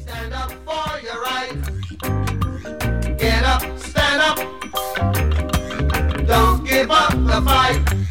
Stand up for your right. Get up, stand up. Don't give up the fight.